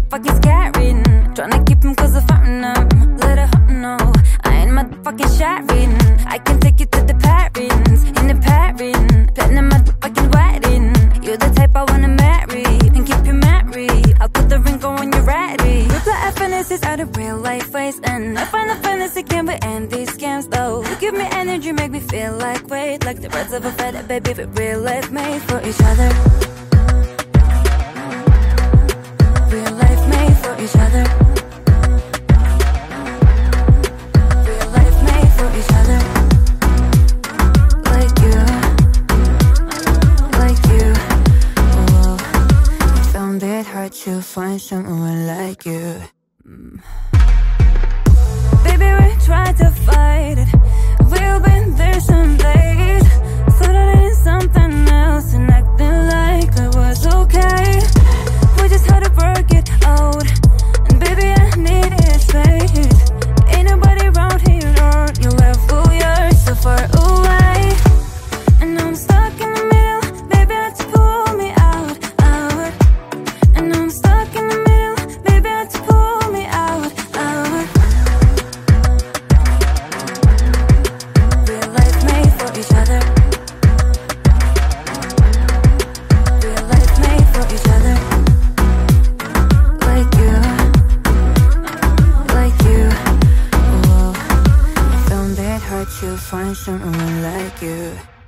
motherfucking scaring. Tryna keep him cause I'm fighting him. Let her know I ain't motherfucking sharing. I can take you to the parents, in the parent, planning motherfucking wedding. You're the type I wanna marry and keep you married. I'll put the ring on when you're ready. Reply fantasies out of real life ways, and I find the fantasy can be end these scams though. You give me energy, make me feel like weight, like the birds of a feather, baby, but real life made for each other. Real life made for each other. Real life made for each other. Like you, like you. Oh, I found it hard to find someone like you. Baby, we tried to fight it. We've been there some days. Thought I did something else and acting like I was okay. We just had to work it out, and baby, I needed space. Ain't nobody around here on your level, you're so far away. And I'm stuck in the middle, baby, had to pull me out. And I'm stuck in the middle, baby, had to pull me out. Real life made for each other. Real life made for each other. Like you, like you. Oh, I found it hard to find someone like you.